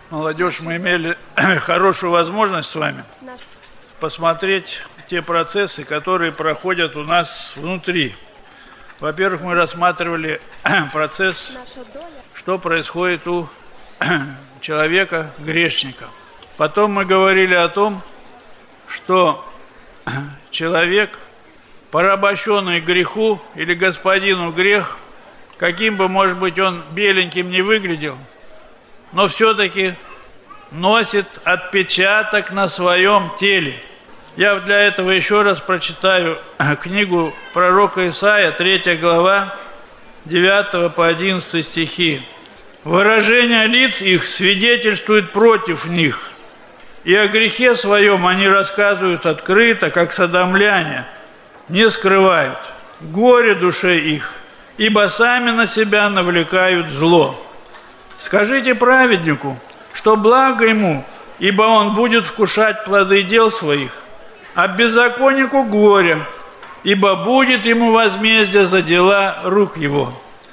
Молодежь, мы имели хорошую возможность с вами посмотреть те процессы, которые проходят у нас внутри. Во-первых, мы рассматривали процесс, что происходит у человека, грешника. Потом мы говорили о том, что человек, порабощенный греху или господину грех, каким бы, может быть, он беленьким не выглядел, но все-таки носит отпечаток на своем теле. Я для этого еще раз прочитаю книгу пророка Исаия, 3 глава, 9 по 11 стихи. «Выражение лиц их свидетельствует против них, и о грехе своем они рассказывают открыто, как содомляне, не скрывают. Горе душе их, ибо сами на себя навлекают зло. Скажите праведнику, что благо ему, ибо он будет вкушать плоды дел своих, а беззаконнику горе, ибо будет ему возмездие за дела рук его».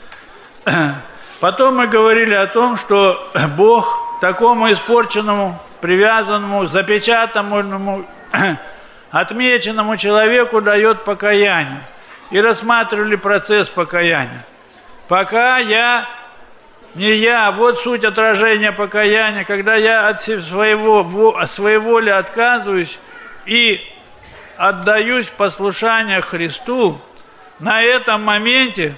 Потом мы говорили о том, что Бог такому испорченному, привязанному, запечатанному, отмеченному человеку дает покаяние. И рассматривали процесс покаяния. Пока я, не я, вот суть отражения покаяния, когда я от своей воли отказываюсь и отдаюсь в послушание Христу, на этом моменте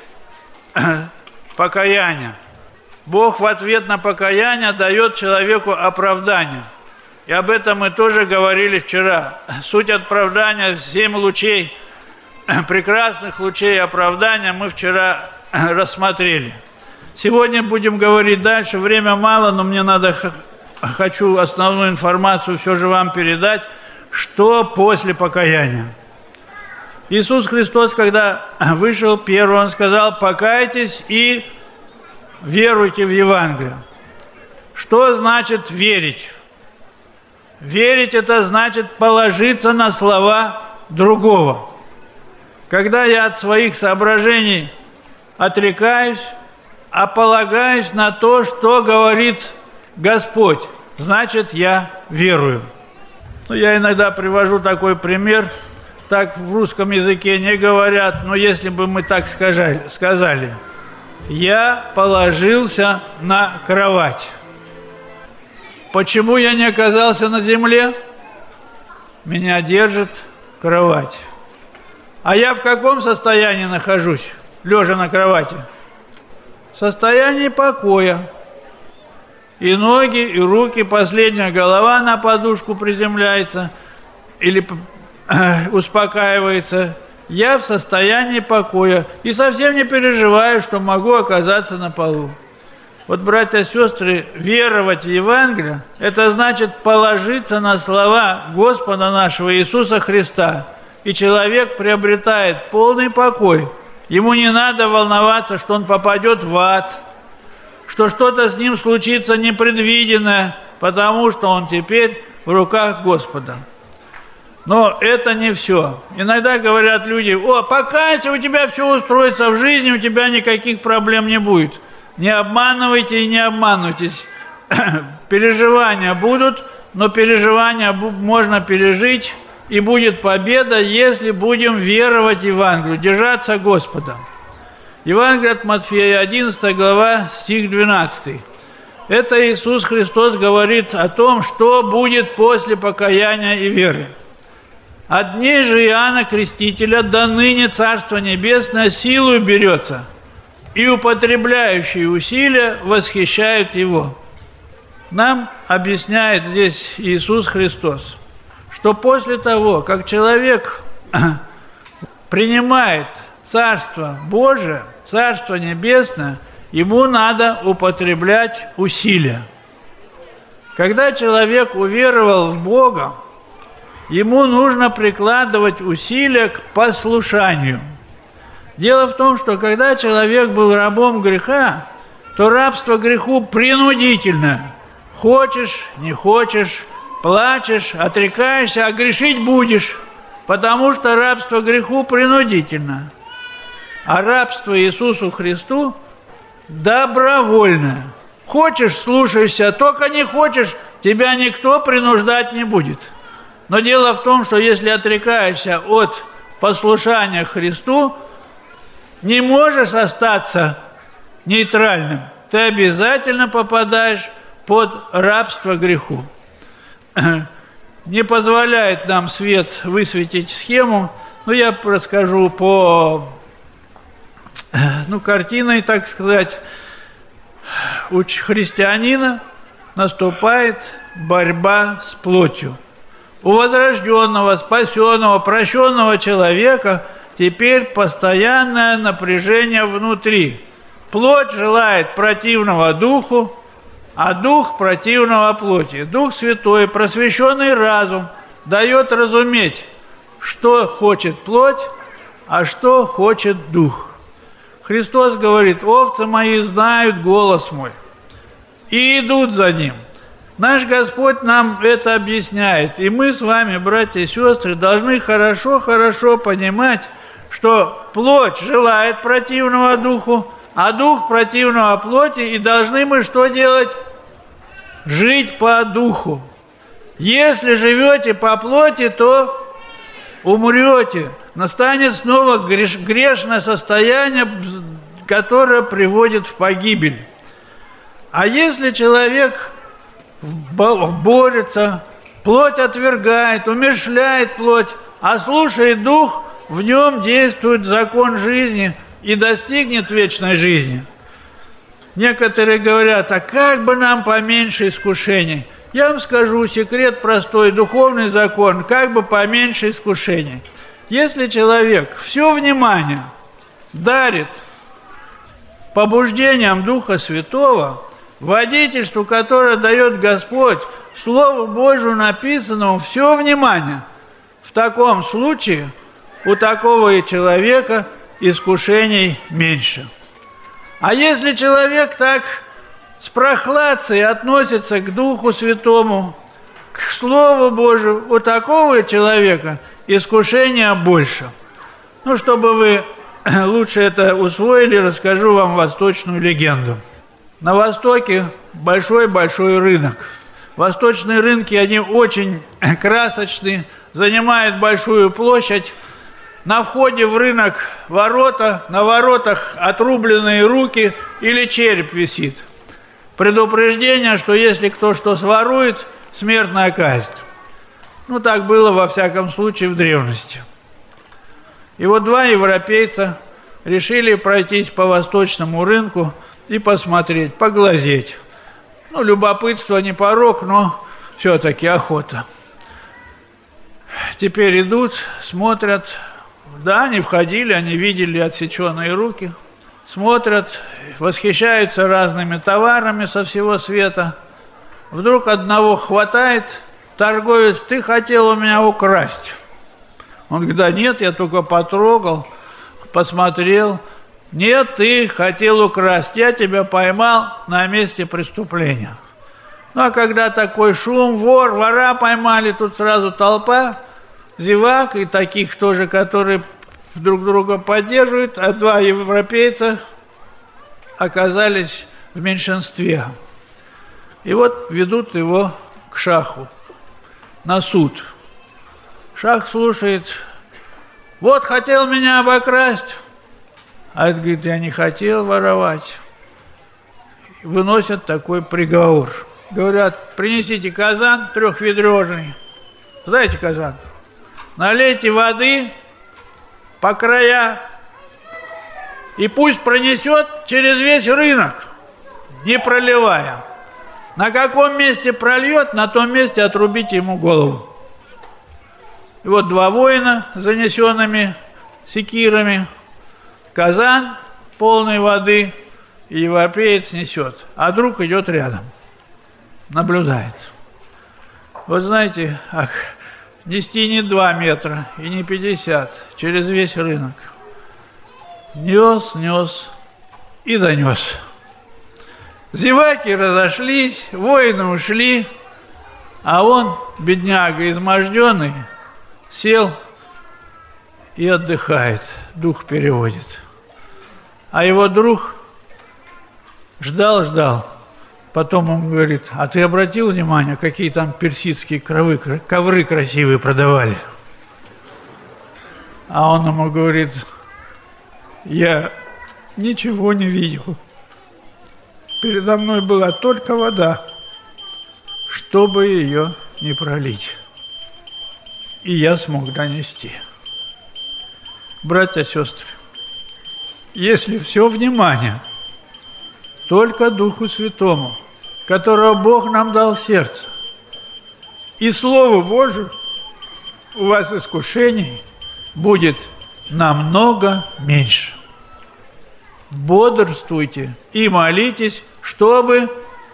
покаяния Бог в ответ на покаяние дает человеку оправдание. И об этом мы тоже говорили вчера. Суть оправдания, 7 лучей, прекрасных лучей оправдания мы вчера рассмотрели. Сегодня будем говорить дальше, время мало, но мне хочу основную информацию все же вам передать, что после покаяния. Иисус Христос, когда вышел первым, Он сказал: покайтесь и веруйте в Евангелие. Что значит верить? Верить – это значит положиться на слова другого. Когда я от своих соображений отрекаюсь, а полагаюсь на то, что говорит Господь, значит, я верую. Я иногда привожу такой пример, так в русском языке не говорят, но если бы мы так сказали: я положился на кровать. Почему я не оказался на земле? Меня держит кровать. А я в каком состоянии нахожусь, лежа на кровати? В состоянии покоя. И ноги, и руки, последняя голова на подушку приземляется или успокаивается. Я в состоянии покоя и совсем не переживаю, что могу оказаться на полу. Вот, братья и сестры, веровать в Евангелие – это значит положиться на слова Господа нашего Иисуса Христа. И человек приобретает полный покой. Ему не надо волноваться, что он попадет в ад, что что-то с ним случится непредвиденное, потому что он теперь в руках Господа. Но это не все. Иногда говорят люди: о, покайся, у тебя все устроится в жизни, у тебя никаких проблем не будет. Не обманывайте и не обманывайтесь. Переживания будут, но переживания можно пережить, и будет победа, если будем веровать Евангелию, держаться Господа. Евангелие от Матфея, 11 глава, стих 12. Это Иисус Христос говорит о том, что будет после покаяния и веры. «От дней же Иоанна Крестителя до ныне Царство Небесное силою берется, и употребляющие усилия восхищают его». Нам объясняет здесь Иисус Христос, что после того, как человек принимает Царство Божие, Царство Небесное, ему надо употреблять усилия. Когда человек уверовал в Бога, ему нужно прикладывать усилия к послушанию. Дело в том, что когда человек был рабом греха, то рабство греху принудительно. Хочешь, не хочешь, плачешь, отрекаешься, а грешить будешь, потому что рабство греху принудительно. А рабство Иисусу Христу добровольное. Хочешь, слушайся, только не хочешь, тебя никто принуждать не будет. Но дело в том, что если отрекаешься от послушания Христу, не можешь остаться нейтральным. Ты обязательно попадаешь под рабство греху. Не позволяет нам свет высветить схему, но я расскажу по, картиной, так сказать. У христианина наступает борьба с плотью. У возрожденного, спасенного, прощенного человека теперь постоянное напряжение внутри. Плоть желает противного духу, а дух противного плоти. Дух Святой, просвещенный разум, дает разуметь, что хочет плоть, а что хочет дух. Христос говорит: овцы мои знают голос мой и идут за ним. Наш Господь нам это объясняет. И мы с вами, братья и сестры, должны хорошо понимать, что плоть желает противного духу, а дух противного плоти, и должны мы что делать? Жить по духу. Если живете по плоти, то умрете. Настанет снова грешное состояние, которое приводит в погибель. А если человек борется, плоть отвергает, умерщвляет плоть, а слушает дух, в нем действует закон жизни и достигнет вечной жизни. Некоторые говорят: а как бы нам поменьше искушений? Я вам скажу секрет простой, духовный закон, как бы поменьше искушений. Если человек все внимание дарит побуждениям Духа Святого, водительству, которое дает Господь, Слову Божию написанному все внимание, в таком случае у такого человека искушений меньше. А если человек так с прохладцей относится к Духу Святому, к Слову Божию, у такого человека искушения больше. Чтобы вы лучше это усвоили, расскажу вам восточную легенду. На Востоке большой-большой рынок. Восточные рынки, они очень красочные, занимают большую площадь. На входе в рынок ворота, на воротах отрубленные руки или череп висит. Предупреждение, что если кто что сворует, смертная казнь. Так было во всяком случае в древности. И вот два европейца решили пройтись по восточному рынку и посмотреть, поглазеть. Любопытство не порок, но все-таки охота. Теперь идут, смотрят. Да, они входили, они видели отсеченные руки. Смотрят, восхищаются разными товарами со всего света. Вдруг одного хватает торговец: ты хотел у меня украсть. Он говорит: да нет, я только потрогал, посмотрел. Нет, ты хотел украсть, я тебя поймал на месте преступления. А когда такой шум, вора поймали, тут сразу толпа зевак и таких тоже, которые друг друга поддерживают, а два европейца оказались в меньшинстве. И вот ведут его к шаху на суд. Шах слушает: вот хотел меня обокрасть. А это говорит: я не хотел воровать. Выносят такой приговор. Говорят: принесите казан трехведрежный. Знаете казан? Налейте воды по края и пусть пронесет через весь рынок, не проливая. На каком месте прольет, на том месте отрубите ему голову. И вот два воина с занесенными секирами, казан полный воды, и европеец несет, а друг идет рядом, наблюдает. Вот знаете, нести не 2 метра и не 50 через весь рынок. Нес и донес. Зеваки разошлись, воины ушли, а он, бедняга изможденный, сел и отдыхает, дух переводит. А его друг ждал, Потом он говорит: а ты обратил внимание, какие там персидские ковры красивые продавали? А он ему говорит: я ничего не видел. Передо мной была только вода, чтобы ее не пролить. И я смог донести. Братья и сестры, если все внимание только Духу Святому, которого Бог нам дал сердце, и Слову Божию, у вас искушений будет намного меньше. Бодрствуйте и молитесь, чтобы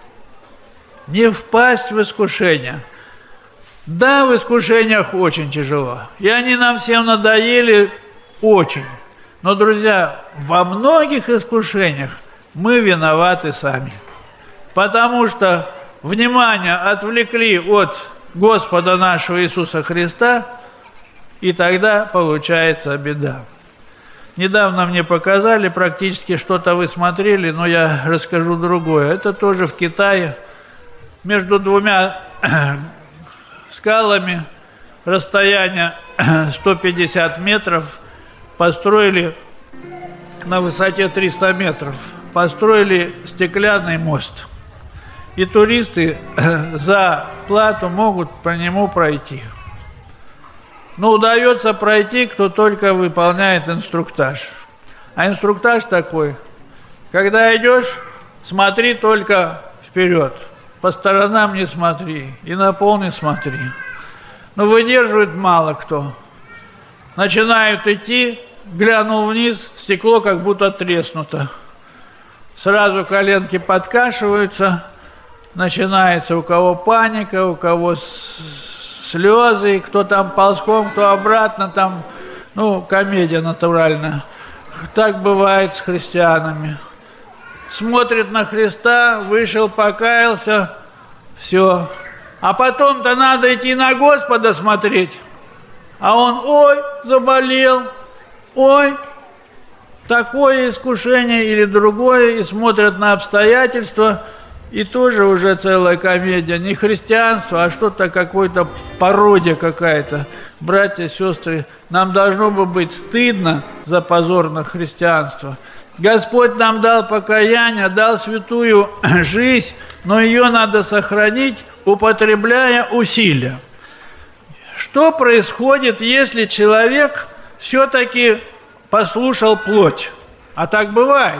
не впасть в искушение. Да, в искушениях очень тяжело, и они нам всем надоели очень. Но, друзья, во многих искушениях мы виноваты сами, потому что внимание отвлекли от Господа нашего Иисуса Христа, и тогда получается беда. Недавно мне показали, практически что-то вы смотрели, но я расскажу другое. Это тоже в Китае, между двумя скалами, расстояние 150 метров, построили на высоте 300 метров, построили стеклянный мост. И туристы за плату могут по нему пройти. Но удается пройти, кто только выполняет инструктаж. А инструктаж такой: когда идешь, смотри только вперед, по сторонам не смотри, и на пол не смотри. Но выдерживает мало кто. Начинают идти, глянул вниз, стекло как будто треснуто. Сразу коленки подкашиваются, начинается у кого паника, у кого слезы, кто там ползком, кто обратно, там, комедия натуральная. Так бывает с христианами. Смотрит на Христа, вышел, покаялся, все. А потом-то надо идти на Господа смотреть. А он: ой, заболел, ой, такое искушение или другое, и смотрят на обстоятельства. И тоже уже целая комедия. Не христианство, а что-то, какое-то пародия какая-то. Братья и сестры, нам должно бы быть стыдно за позорное христианство. Господь нам дал покаяние, дал святую жизнь, но ее надо сохранить, употребляя усилия. Что происходит, если человек все-таки послушал плоть? А так бывает.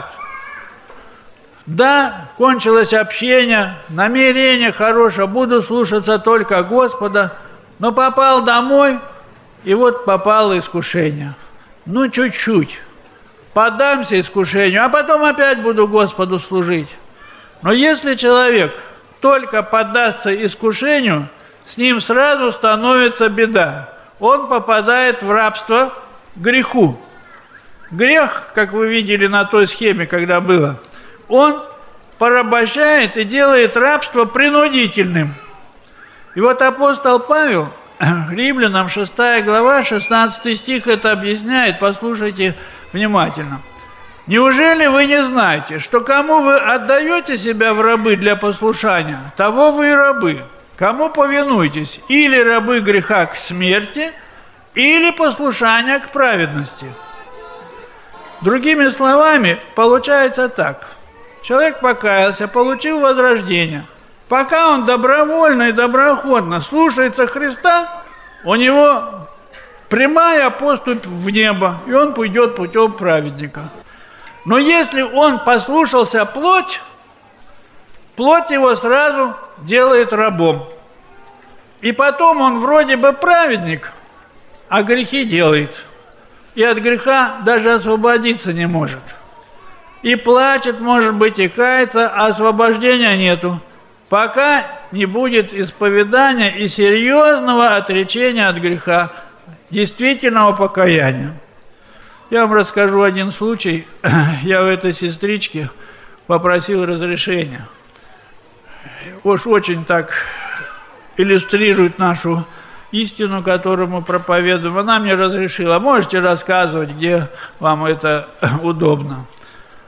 Да, кончилось общение, намерение хорошее, буду слушаться только Господа, но попал домой, и вот попало искушение. Чуть-чуть, поддамся искушению, а потом опять буду Господу служить. Но если человек только поддастся искушению, с ним сразу становится беда. Он попадает в рабство к греху. Грех, как вы видели на той схеме, когда было, он порабощает и делает рабство принудительным. И вот апостол Павел, Римлянам 6 глава, 16 стих это объясняет, послушайте внимательно. «Неужели вы не знаете, что кому вы отдаете себя в рабы для послушания, того вы и рабы? Кому повинуйтесь? Или рабы греха к смерти, или послушания к праведности». Другими словами, получается так. Человек покаялся, получил возрождение. Пока он добровольно и доброохотно слушается Христа, у него прямая поступь в небо, и он пойдет путем праведника. Но если он послушался плоть, плоть его сразу делает рабом. И потом он вроде бы праведник, а грехи делает. И от греха даже освободиться не может. И плачет, может быть, и кается, а освобождения нету, пока не будет исповедания и серьезного отречения от греха, действительного покаяния. Я вам расскажу один случай. Я у этой сестрички попросил разрешения. Уж очень так иллюстрирует нашу истину, которую мы проповедуем. Она мне разрешила. Можете рассказывать, где вам это удобно.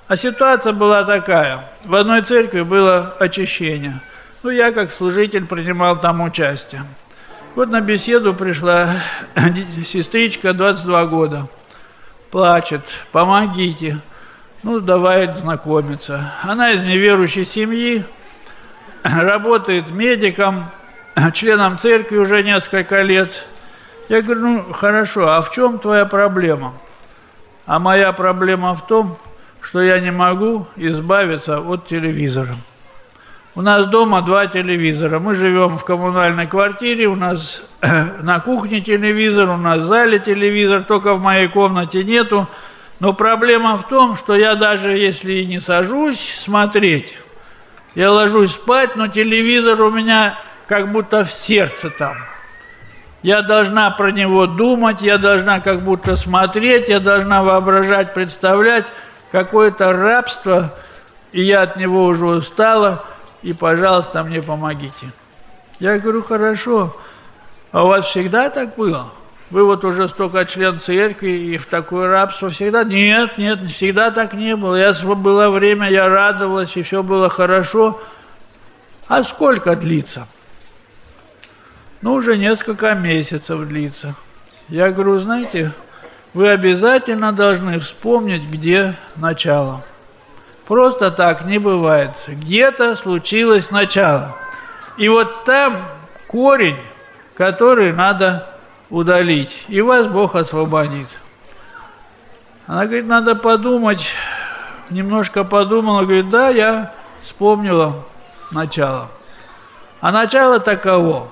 А ситуация была такая. В одной церкви было очищение. Ну, я как служитель принимал там участие. Вот на беседу пришла сестричка, 22 года. Плачет, помогите. Ну, давай знакомиться. Она из неверующей семьи, работает медиком, членом церкви уже несколько лет. Я говорю, ну, хорошо, а в чем твоя проблема? А моя проблема в том, что я не могу избавиться от телевизора. У нас дома 2 телевизора. Мы живем в коммунальной квартире, у нас на кухне телевизор, у нас в зале телевизор, только в моей комнате нету. Но проблема в том, что я даже если и не сажусь смотреть, я ложусь спать, но телевизор у меня как будто в сердце там. Я должна про него думать, я должна как будто смотреть, я должна воображать, представлять. Какое-то рабство, и я от него уже устала, и, пожалуйста, мне помогите. Я говорю, хорошо, а у вас всегда так было? Вы вот уже столько член церкви, и в такое рабство всегда? Нет, всегда так не было. Было время, я радовалась, и все было хорошо. А сколько длится? Ну, уже несколько месяцев длится. Я говорю, знаете, вы обязательно должны вспомнить, где начало. Просто так не бывает. Где-то случилось начало. И вот там корень, который надо удалить. И вас Бог освободит. Она говорит, надо подумать. Немножко подумала, говорит, да, я вспомнила начало. А начало таково.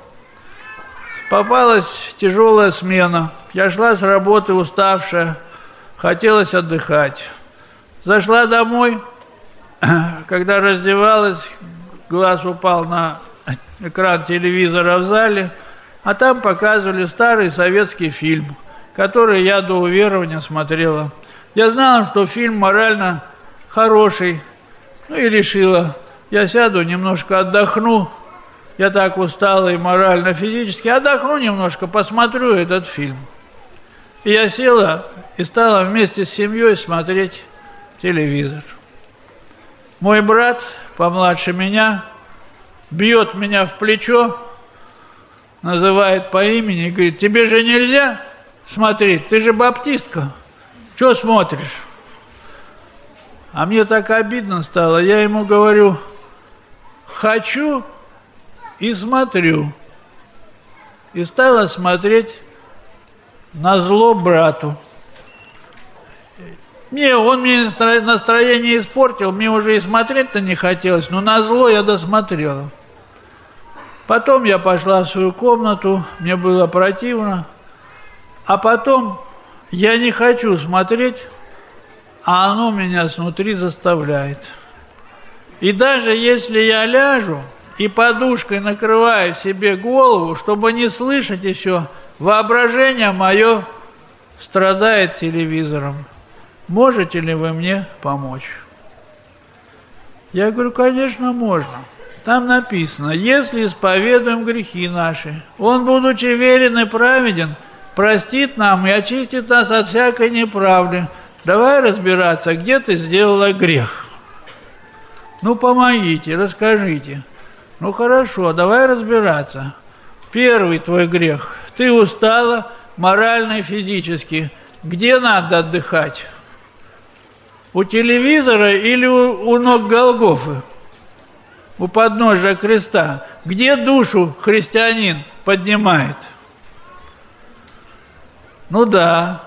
Попалась тяжелая смена. Я шла с работы уставшая, хотелось отдыхать. Зашла домой, когда раздевалась, глаз упал на экран телевизора в зале, а там показывали старый советский фильм, который я до уверования смотрела. Я знала, что фильм морально хороший, ну и решила, я сяду, немножко отдохну. Я так устала и морально, и физически, отдохну немножко, посмотрю этот фильм. И я села и стала вместе с семьей смотреть телевизор. Мой брат, помладше меня, бьет меня в плечо, называет по имени и говорит, тебе же нельзя смотреть, ты же баптистка, что смотришь? А мне так обидно стало, я ему говорю, хочу и смотрю. И стала смотреть назло брату. Он мне настроение испортил, мне уже и смотреть-то не хотелось, но назло я досмотрела. Потом я пошла в свою комнату, мне было противно, а потом я не хочу смотреть, а оно меня снутри заставляет. И даже если я ляжу и подушкой накрываю себе голову, чтобы не слышать и все, воображение мое страдает телевизором. Можете ли вы мне помочь? Я говорю, конечно, можно. Там написано, если исповедуем грехи наши, Он, будучи верен и праведен, простит нам и очистит нас от всякой неправды. Давай разбираться, где ты сделала грех. Ну, помогите, расскажите. Ну, хорошо, давай разбираться. Первый твой грех. Ты устала морально и физически. Где надо отдыхать? У телевизора или у ног Голгофы? У подножия креста? Где душу христианин поднимает? Ну да.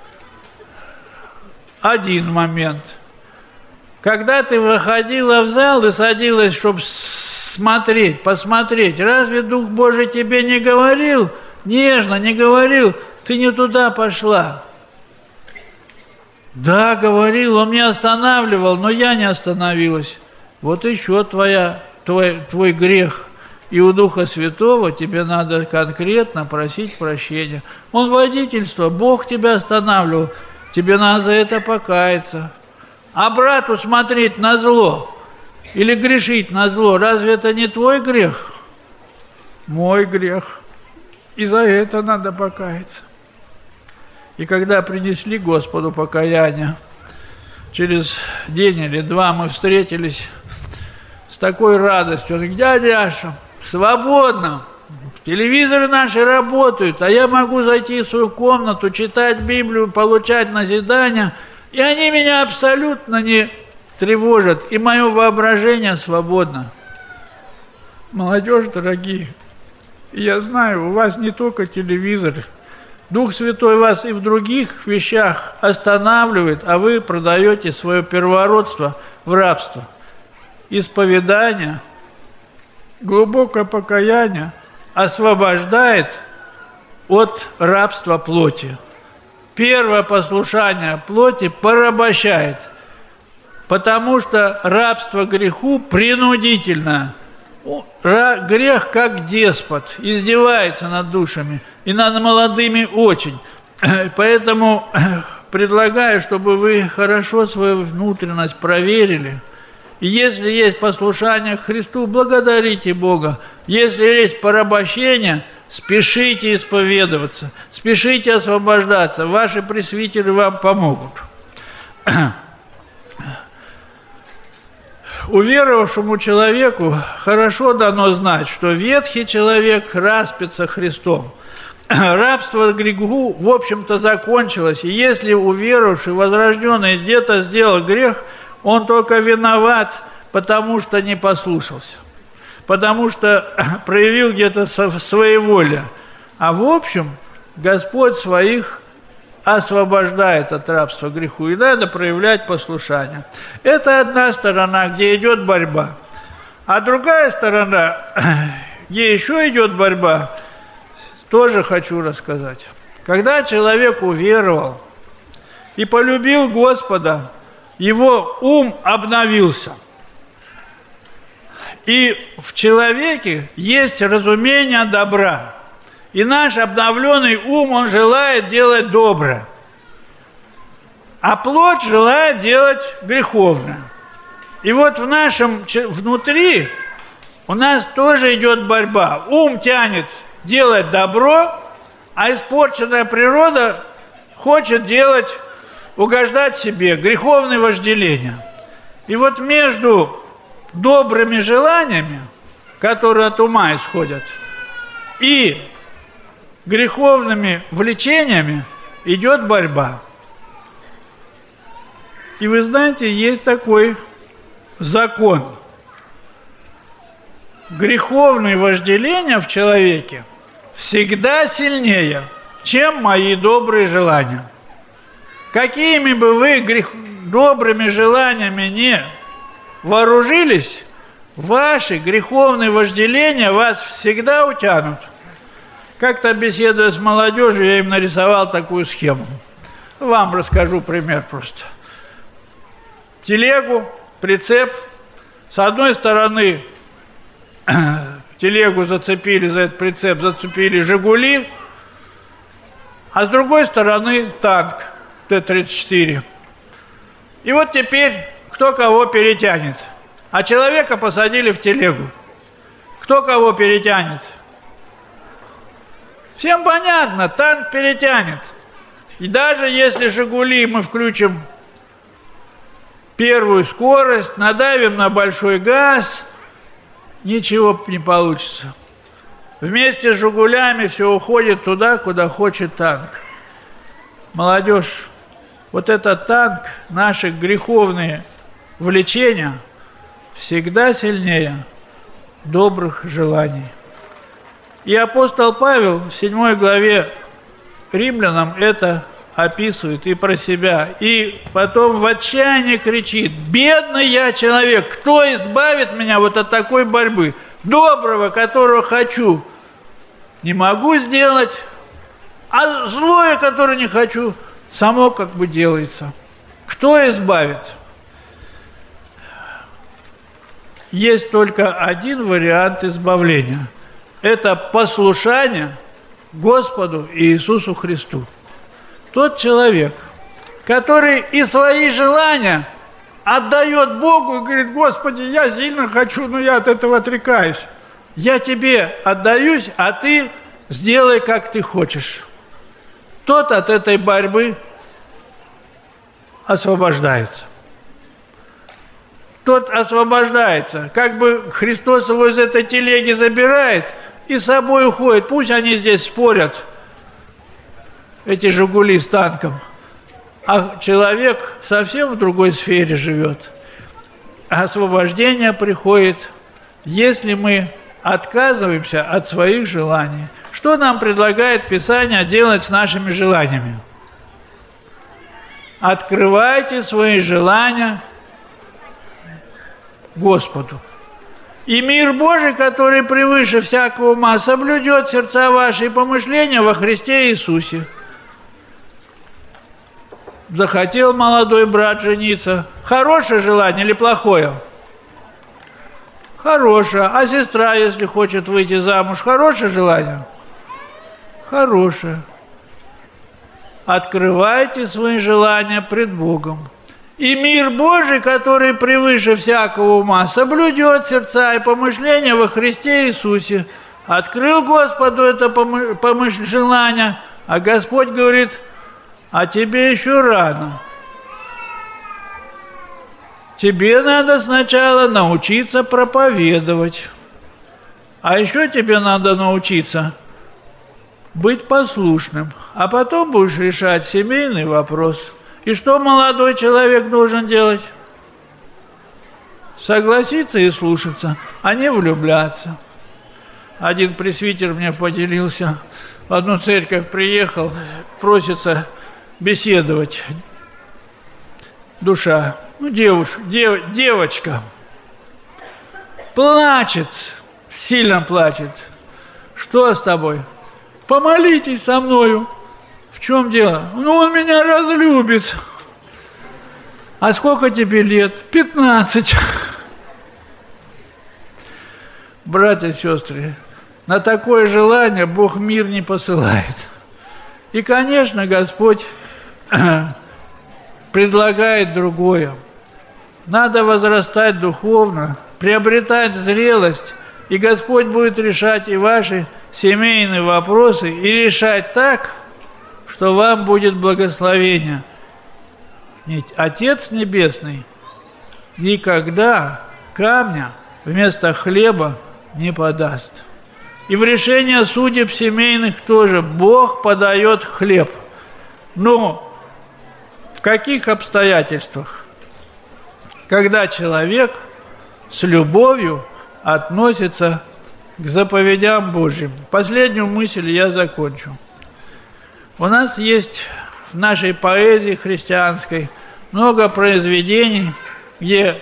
Один момент. Когда ты выходила в зал и садилась, чтобы смотреть, посмотреть, разве Дух Божий тебе не говорил? Нежно не говорил, ты не туда пошла. Да, говорил, он меня останавливал, но я не остановилась. Вот еще твой грех. И у Духа Святого тебе надо конкретно просить прощения. Он водительство, Бог тебя останавливал, тебе надо за это покаяться. А брату смотреть на зло или грешить на зло, разве это не твой грех? Мой грех. И за это надо покаяться. И когда принесли Господу покаяние, через день или два мы встретились с такой радостью. Он говорит: дядя Яша, свободно, телевизоры наши работают, а я могу зайти в свою комнату, читать Библию, получать назидания, и они меня абсолютно не тревожат, и мое воображение свободно. Молодежь, дорогие, я знаю, у вас не только телевизор, Дух Святой вас и в других вещах останавливает, а вы продаете свое первородство в рабство. Исповедание, глубокое покаяние освобождает от рабства плоти. Первое послушание плоти порабощает, потому что рабство греху принудительно. Грех как деспот, издевается над душами и над молодыми очень. Поэтому предлагаю, чтобы вы хорошо свою внутренность проверили. И если есть послушание Христу, благодарите Бога. Если есть порабощение, спешите исповедоваться, спешите освобождаться. Ваши пресвитеры вам помогут. Уверовавшему человеку хорошо дано знать, что ветхий человек распятся Христом. Рабство греху, в общем-то, закончилось, и если уверовавший, возрожденный, где-то сделал грех, он только виноват, потому что не послушался, потому что проявил где-то своеволие. А в общем, Господь своих освобождает от рабства греху, и надо проявлять послушание. Это одна сторона, где идет борьба. А другая сторона, где еще идет борьба, тоже хочу рассказать. Когда человек уверовал и полюбил Господа, его ум обновился. И в человеке есть разумение добра. И наш обновленный ум, он желает делать доброе. А плоть желает делать греховное. И вот в нашем внутри у нас тоже идет борьба. Ум тянет делать добро, а испорченная природа хочет угождать себе, греховные вожделения. И вот между добрыми желаниями, которые от ума исходят, и греховными влечениями идет борьба. И вы знаете, есть такой закон. Греховные вожделения в человеке всегда сильнее, чем мои добрые желания. Какими бы вы добрыми желаниями не вооружились, ваши греховные вожделения вас всегда утянут. Как-то, беседуя с молодежью, я им нарисовал такую схему. Вам расскажу пример просто. Телегу, прицеп. С одной стороны телегу зацепили за этот прицеп, зацепили «Жигули», а с другой стороны танк Т-34. И вот теперь кто кого перетянет. А человека посадили в телегу. Кто кого перетянет? Всем понятно, танк перетянет. И даже если «Жигули» мы включим первую скорость, надавим на большой газ, ничего не получится. Вместе с «Жигулями» все уходит туда, куда хочет танк. Молодежь, вот этот танк, наши греховные влечения всегда сильнее добрых желаний. И апостол Павел в 7 главе Римлянам это описывает и про себя. И потом в отчаянии кричит: «Бедный я человек, кто избавит меня вот от такой борьбы? Доброго, которого хочу, не могу сделать, а злое, которое не хочу, само как бы делается. Кто избавит?» Есть только один вариант избавления. Это послушание Господу Иисусу Христу. Тот человек, который и свои желания отдает Богу и говорит: «Господи, я сильно хочу, но я от этого отрекаюсь. Я тебе отдаюсь, а ты сделай, как ты хочешь». Тот от этой борьбы освобождается. тот освобождается. Как бы Христос его из этой телеги забирает и с собой уходит. Пусть они здесь спорят, эти «Жигули» с танком. А человек совсем в другой сфере живет. Освобождение приходит, если мы отказываемся от своих желаний. Что нам предлагает Писание делать с нашими желаниями? Открывайте свои желания Господу. И мир Божий, который превыше всякого ума, соблюдет сердца ваши и помышления во Христе Иисусе. Захотел молодой брат жениться. Хорошее желание или плохое? Хорошее. А сестра, если хочет выйти замуж, хорошее желание? Хорошее. Открывайте свои желания пред Богом. И мир Божий, который превыше всякого ума, соблюдет сердца и помышления во Христе Иисусе. Открыл Господу это желание, а Господь говорит: а тебе еще рано. Тебе надо сначала научиться проповедовать. А еще тебе надо научиться быть послушным. А потом будешь решать семейный вопрос. И что молодой человек должен делать? Согласиться и слушаться, а не влюбляться. Один пресвитер мне поделился. В одну церковь приехал, просится беседовать. Душа, девочка, плачет, сильно плачет. Что с тобой? Помолитесь со мною. В чем дело? Он меня разлюбит. А сколько тебе лет? 15. Братья и сестры, на такое желание Бог мир не посылает. И, конечно, Господь предлагает другое. Надо возрастать духовно, приобретать зрелость, и Господь будет решать и ваши семейные вопросы, и решать так, что вам будет благословение. Ведь Отец Небесный никогда камня вместо хлеба не подаст. И в решение судеб семейных тоже Бог подает хлеб. Но в каких обстоятельствах? Когда человек с любовью относится к заповедям Божьим. Последнюю мысль я закончу. У нас есть в нашей поэзии христианской много произведений, где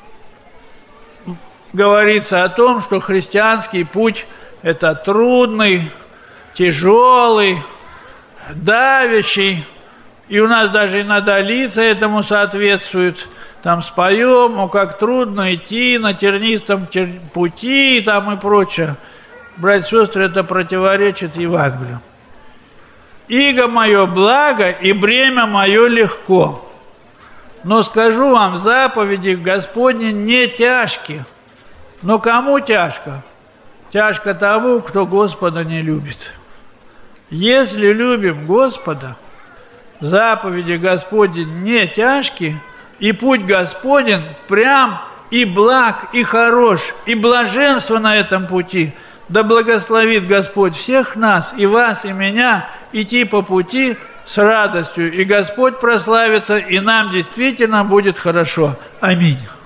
говорится о том, что христианский путь – это трудный, тяжелый, давящий. И у нас даже иногда лица этому соответствуют. Там споем, как трудно идти на тернистом пути там и прочее. Братья и сестры, это противоречит Евангелию. «Иго мое благо, и бремя мое легко. Но скажу вам, заповеди Господни не тяжки». Но кому тяжко? Тяжко тому, кто Господа не любит. Если любим Господа, заповеди Господни не тяжки, и путь Господень прям и благ, и хорош, и блаженство на этом пути. Да благословит Господь всех нас, и вас, и меня, идти по пути с радостью. И Господь прославится, и нам действительно будет хорошо. Аминь.